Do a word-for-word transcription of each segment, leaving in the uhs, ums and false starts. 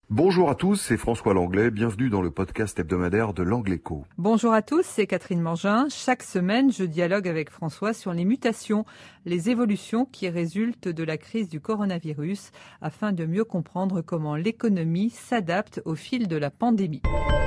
Bonjour à tous, c'est François Langlais, bienvenue dans le podcast hebdomadaire de l'Angléco. Bonjour à tous, c'est Catherine Mangin. Chaque semaine, je dialogue avec François sur les mutations, les évolutions qui résultent de la crise du coronavirus, afin de mieux comprendre comment l'économie s'adapte au fil de la pandémie.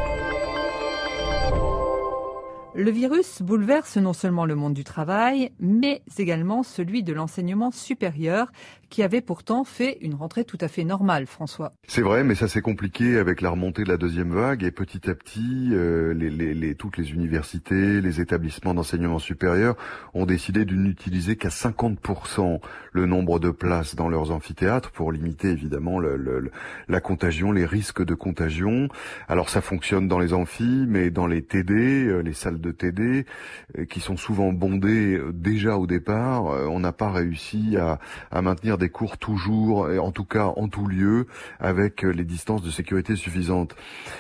Le virus bouleverse non seulement le monde du travail, mais également celui de l'enseignement supérieur, qui avait pourtant fait une rentrée tout à fait normale, François. C'est vrai, mais ça s'est compliqué avec la remontée de la deuxième vague et petit à petit, euh, les, les, les, toutes les universités, les établissements d'enseignement supérieur ont décidé de n'utiliser qu'à cinquante pour cent le nombre de places dans leurs amphithéâtres pour limiter évidemment le, le, la contagion, les risques de contagion. Alors ça fonctionne dans les amphis, mais dans les T D, les salles de T D, qui sont souvent bondées déjà au départ, on n'a pas réussi à, à maintenir des cours toujours, et en tout cas en tout lieu, avec les distances de sécurité suffisantes.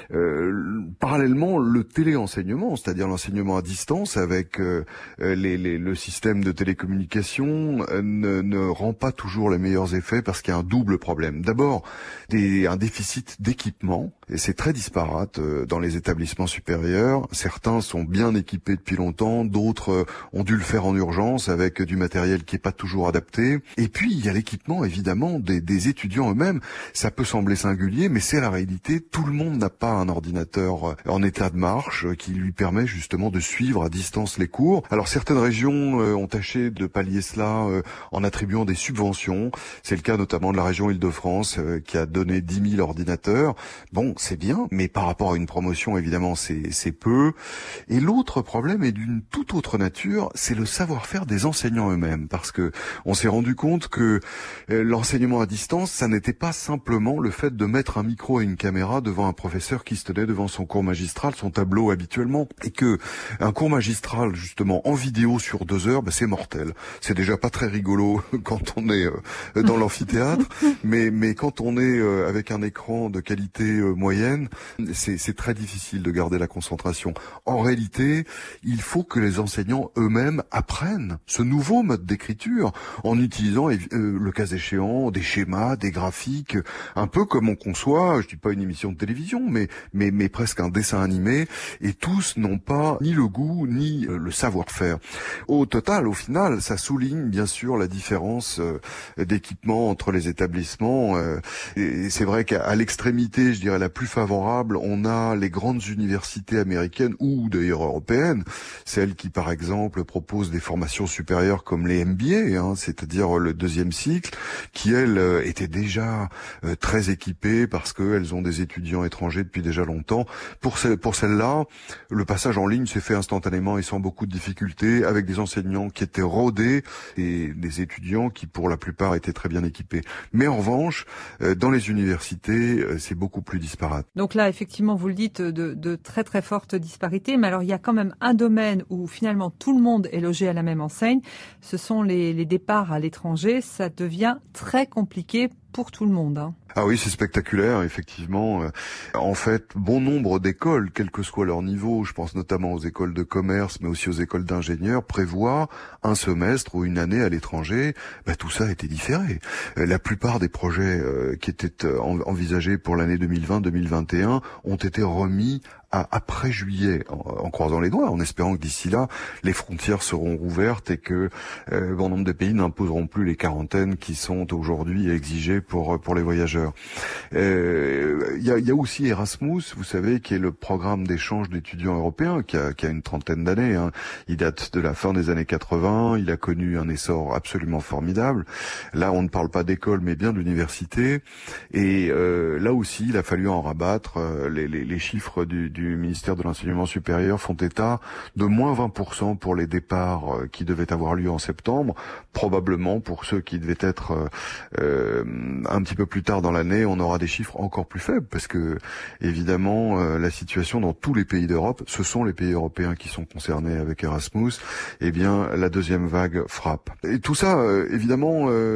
Euh, parallèlement, le téléenseignement, c'est-à-dire l'enseignement à distance avec euh, les, les, le système de télécommunication, euh, ne, ne rend pas toujours les meilleurs effets parce qu'il y a un double problème. D'abord, des, un déficit d'équipement, et c'est très disparate euh, dans les établissements supérieurs. Certains sont bien équipés depuis longtemps, d'autres euh, ont dû le faire en urgence avec du matériel qui n'est pas toujours adapté. Et puis, il y a l'équipement, évidemment, des, des étudiants eux-mêmes. Ça peut sembler singulier, mais c'est la réalité. Tout le monde n'a pas un ordinateur en état de marche qui lui permet justement de suivre à distance les cours. Alors, certaines régions euh, ont tâché de pallier cela euh, en attribuant des subventions. C'est le cas notamment de la région Île-de-France euh, qui a donné dix mille ordinateurs. Bon, c'est bien, mais par rapport à une promotion, évidemment, c'est, c'est peu. Et l'autre problème est d'une toute autre nature, c'est le savoir-faire des enseignants eux-mêmes, parce que on s'est rendu compte que euh, l'enseignement à distance, ça n'était pas simplement le fait de mettre un micro et une caméra devant un professeur qui se tenait devant son cours magistral, son tableau habituellement, et que un cours magistral, justement, en vidéo sur deux heures, ben, c'est mortel. C'est déjà pas très rigolo quand on est euh, dans l'amphithéâtre, mais, mais quand on est euh, avec un écran de qualité euh, moyenne, c'est, c'est très difficile de garder la concentration. En réalité, il faut que les enseignants eux-mêmes apprennent ce nouveau mode d'écriture en utilisant, euh, le cas échéant, des schémas, des graphiques, un peu comme on conçoit, je dis pas une émission de télévision, mais, mais, mais presque un dessin animé, et tous n'ont pas ni le goût, ni euh, le savoir-faire. Au total, au final, ça souligne bien sûr la différence euh, d'équipement entre les établissements, euh, et c'est vrai qu'à l'extrémité, je dirais la plus favorable, on a les grandes universités américaines ou d'ailleurs européennes, celles qui par exemple proposent des formations supérieures comme les M B A, hein, c'est-à-dire le deuxième cycle, qui elles euh, étaient déjà euh, très équipées parce qu'elles ont des étudiants étrangers depuis déjà longtemps. Pour, ce, pour celles-là, le passage en ligne s'est fait instantanément et sans beaucoup de difficultés, avec des enseignants qui étaient rodés et des étudiants qui pour la plupart étaient très bien équipés. Mais en revanche, euh, dans les universités, euh, c'est beaucoup plus disparate. Donc là, effectivement, vous le dites, de, de très très fortes disparités, mais alors il y a quand même un domaine où finalement tout le monde est logé à la même enseigne, ce sont les, les départs à l'étranger. Ça devient très compliqué pour tout le monde, hein. Ah oui, c'est spectaculaire, effectivement. En fait, bon nombre d'écoles, quel que soit leur niveau, je pense notamment aux écoles de commerce, mais aussi aux écoles d'ingénieurs, prévoient un semestre ou une année à l'étranger. Bah, tout ça a été différé. La plupart des projets euh, qui étaient euh, envisagés pour l'année deux mille vingt deux mille vingt et un ont été remis à après juillet, en, en croisant les doigts, en espérant que d'ici là, les frontières seront rouvertes et que euh, bon nombre de pays n'imposeront plus les quarantaines qui sont aujourd'hui exigées pour pour les voyageurs. Il euh, y, a, y a aussi Erasmus, vous savez, qui est le programme d'échange d'étudiants européens, qui a, qui a une trentaine d'années, hein. Il date de la fin des années quatre-vingts, il a connu un essor absolument formidable. Là, on ne parle pas d'école, mais bien d'université. Et euh, là aussi, il a fallu en rabattre. Les, les, les chiffres du, du ministère de l'Enseignement supérieur font état de moins vingt pour cent pour les départs qui devaient avoir lieu en septembre, probablement pour ceux qui devaient être euh, un petit peu plus tard dans l'année, on aura des chiffres encore plus faibles parce que, évidemment, euh, la situation dans tous les pays d'Europe, ce sont les pays européens qui sont concernés avec Erasmus, eh bien, la deuxième vague frappe. Et tout ça, euh, évidemment, euh,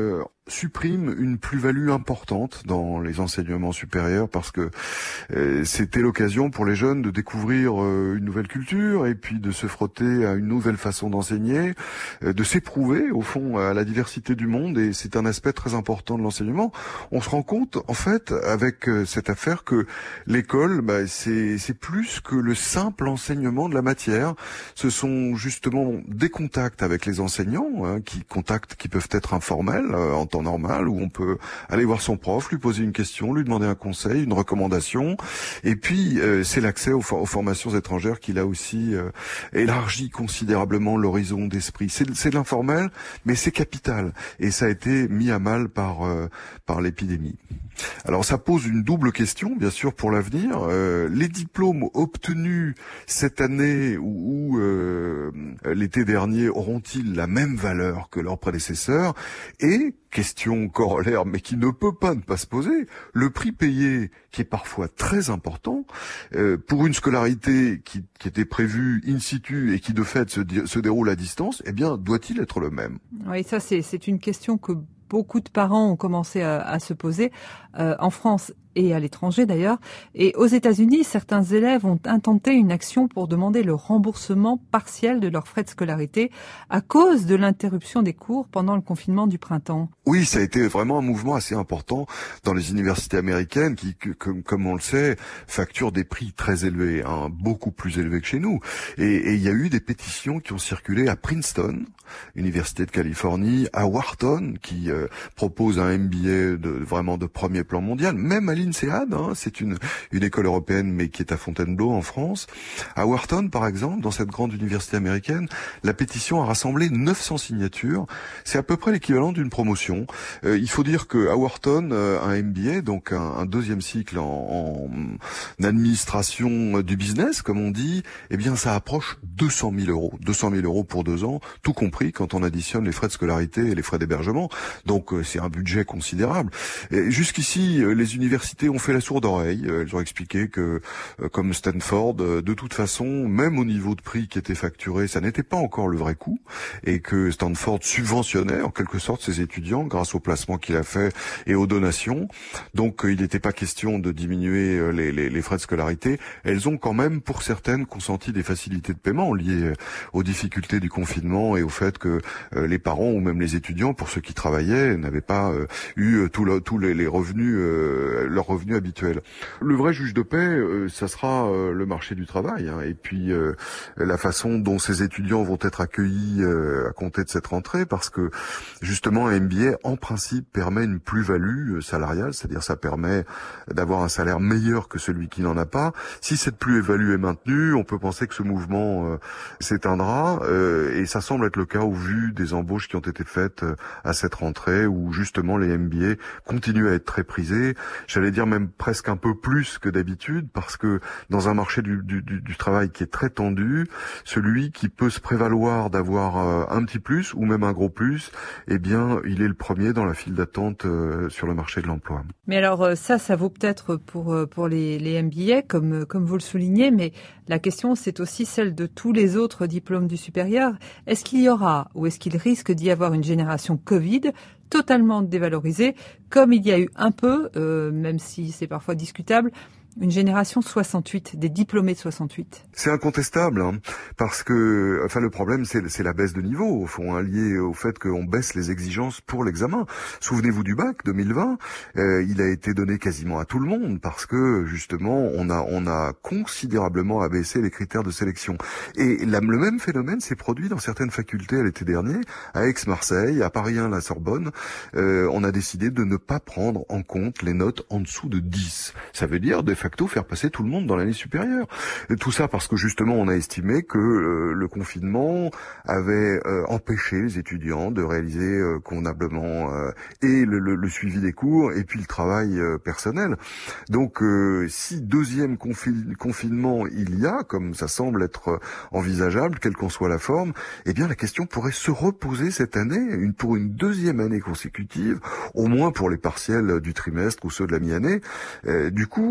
supprime une plus-value importante dans les enseignements supérieurs parce que euh, c'était l'occasion pour les jeunes de découvrir euh, une nouvelle culture et puis de se frotter à une nouvelle façon d'enseigner, euh, de s'éprouver au fond à la diversité du monde, et c'est un aspect très important de l'enseignement. On se rend compte en fait avec euh, cette affaire que l'école, bah, c'est, c'est plus que le simple enseignement de la matière. Ce sont justement des contacts avec les enseignants, hein, qui contacts qui peuvent être informels euh, en temps normal, où on peut aller voir son prof, lui poser une question, lui demander un conseil, une recommandation. Et puis, euh, c'est l'accès aux, for- aux formations étrangères qui, là aussi, euh, élargit considérablement l'horizon d'esprit. C'est, c'est de l'informel, mais c'est capital. Et ça a été mis à mal par, euh, par l'épidémie. Alors, ça pose une double question, bien sûr, pour l'avenir. Euh, les diplômes obtenus cette année ou, ou euh, l'été dernier auront-ils la même valeur que leurs prédécesseurs? Et question corollaire, mais qui ne peut pas ne pas se poser, le prix payé, qui est parfois très important, euh, pour une scolarité qui, qui était prévue in situ et qui de fait se, se déroule à distance, eh bien, doit-il être le même? Oui, ça c'est, c'est une question que beaucoup de parents ont commencé à, à se poser euh, en France et à l'étranger d'ailleurs. Et aux États-Unis, certains élèves ont intenté une action pour demander le remboursement partiel de leurs frais de scolarité à cause de l'interruption des cours pendant le confinement du printemps. Oui, ça a été vraiment un mouvement assez important dans les universités américaines qui, que, que, comme on le sait, facturent des prix très élevés, hein, beaucoup plus élevés que chez nous. Et, et il y a eu des pétitions qui ont circulé à Princeton, Université de Californie, à Wharton, qui euh, propose un M B A de, vraiment de premier plan mondial, même à l'INSEAD, hein, c'est une, une école européenne mais qui est à Fontainebleau en France. À Wharton, par exemple, dans cette grande université américaine, la pétition a rassemblé neuf cents signatures. C'est à peu près l'équivalent d'une promotion. Euh, il faut dire que à Wharton, euh, un M B A, donc un, un deuxième cycle en, en administration du business, comme on dit, eh bien ça approche deux cent mille euros. deux cent mille euros pour deux ans, tout compris quand on additionne les frais de scolarité et les frais d'hébergement. Donc euh, c'est un budget considérable. Et jusqu'ici, euh, les universités ont fait la sourde oreille. Elles ont expliqué que, euh, comme Stanford, euh, de toute façon, même au niveau de prix qui était facturé, ça n'était pas encore le vrai coût, et que Stanford subventionnait en quelque sorte ses étudiants grâce au placement qu'il a fait et aux donations. Donc euh, il n'était pas question de diminuer euh, les, les, les frais de scolarité. Elles ont quand même, pour certaines, consenti des facilités de paiement liées aux difficultés du confinement et au fait que euh, les parents ou même les étudiants, pour ceux qui travaillaient, n'avaient pas euh, eu tous tout les, les revenus, euh, leurs revenus habituels. Le vrai juge de paix, euh, ça sera euh, le marché du travail, hein, et puis euh, la façon dont ces étudiants vont être accueillis euh, à compter de cette rentrée, parce que justement un M B A en principe permet une plus-value salariale, c'est-à-dire ça permet d'avoir un salaire meilleur que celui qui n'en a pas. Si cette plus-value est maintenue, on peut penser que ce mouvement euh, s'éteindra, euh, et ça semble être le cas au vu des embauches qui ont été faites euh, à cette rentrée, où justement les M B A continuent à être très prisés. J'allais dire même presque un peu plus que d'habitude, parce que dans un marché du, du, du travail qui est très tendu, celui qui peut se prévaloir d'avoir euh, un petit plus ou même un gros plus, eh bien, il est le premier dans la file d'attente euh, sur le marché de l'emploi. Mais alors ça, ça vaut peut-être pour pour les, les M B A, comme comme vous le soulignez, mais la question c'est aussi celle de tous les autres diplômes du supérieur. Est-ce qu'il y aura ou est-ce qu'il risque d'y avoir une génération Covid totalement dévalorisée, comme il y a eu un peu, euh, même si c'est parfois discutable, une génération soixante-huit, des diplômés de soixante-huit. C'est incontestable, hein, parce que, enfin, le problème, c'est, c'est la baisse de niveau, au fond, hein, lié au fait qu'on baisse les exigences pour l'examen. Souvenez-vous du bac deux mille vingt, euh, il a été donné quasiment à tout le monde, parce que, justement, on a, on a considérablement abaissé les critères de sélection. Et la, le même phénomène s'est produit dans certaines facultés à l'été dernier, à Aix-Marseille, à Paris un, la Sorbonne. Euh, on a décidé de ne pas prendre en compte les notes en dessous de dix. Ça veut dire, de facto, faire passer tout le monde dans l'année supérieure. Et tout ça parce que justement on a estimé que euh, le confinement avait euh, empêché les étudiants de réaliser euh, convenablement euh, et le, le, le suivi des cours et puis le travail euh, personnel. Donc euh, si deuxième confi- confinement il y a, comme ça semble être envisageable, quelle qu'en soit la forme, eh bien la question pourrait se reposer cette année, une, pour une deuxième année consécutive, au moins pour les partiels du trimestre ou ceux de la mi-année. Euh, du coup, euh, c'est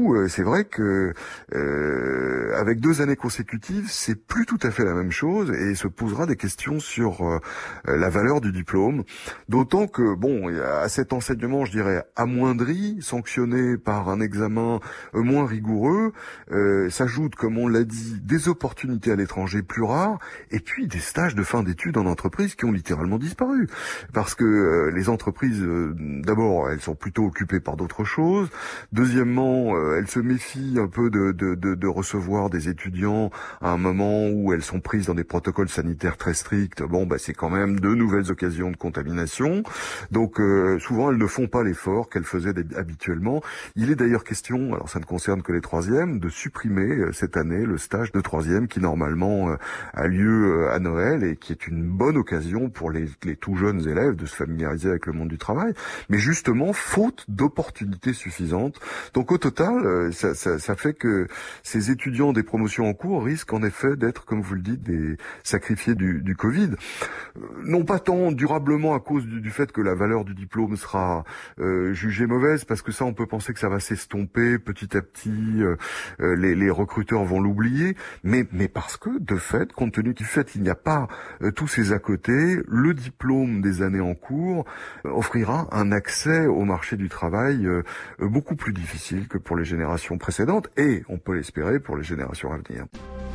vrai que euh, avec deux années consécutives, c'est plus tout à fait la même chose et se posera des questions sur euh, la valeur du diplôme. D'autant que, bon, à cet enseignement, je dirais, amoindri, sanctionné par un examen moins rigoureux, euh, s'ajoutent, comme on l'a dit, des opportunités à l'étranger plus rares et puis des stages de fin d'études en entreprise qui ont littéralement disparu. Parce que euh, les entreprises, euh, d'abord, elles sont plutôt occupées par d'autres choses. Deuxièmement, euh, elles se méfient un peu de, de, de, de recevoir des étudiants à un moment où elles sont prises dans des protocoles sanitaires très stricts. Bon, bah, c'est quand même de nouvelles occasions de contamination. Donc, euh, souvent, elles ne font pas l'effort qu'elles faisaient habituellement. Il est d'ailleurs question, alors ça ne concerne que les troisièmes, de supprimer euh, cette année le stage de troisième qui normalement euh, a lieu euh, à Noël et qui est une bonne occasion pour les, les tout jeunes élèves de se familiariser avec le monde du travail. Mais justement, faute d'opportunités suffisantes. Donc au total, euh, ça, ça, ça fait que ces étudiants des promotions en cours risquent en effet d'être, comme vous le dites, des sacrifiés du, du Covid. Euh, non pas tant durablement à cause du, du fait que la valeur du diplôme sera euh, jugée mauvaise, parce que ça, on peut penser que ça va s'estomper petit à petit, euh, euh, les, les recruteurs vont l'oublier, mais, mais parce que, de fait, compte tenu du fait qu'il n'y a pas euh, tous ces à côté, le diplôme des années en cours euh, offrira un accès au marché du travail euh, beaucoup plus difficile que pour les générations précédentes, et on peut l'espérer pour les générations à venir.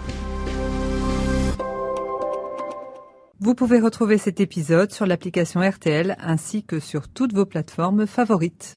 Vous pouvez retrouver cet épisode sur l'application R T L ainsi que sur toutes vos plateformes favorites.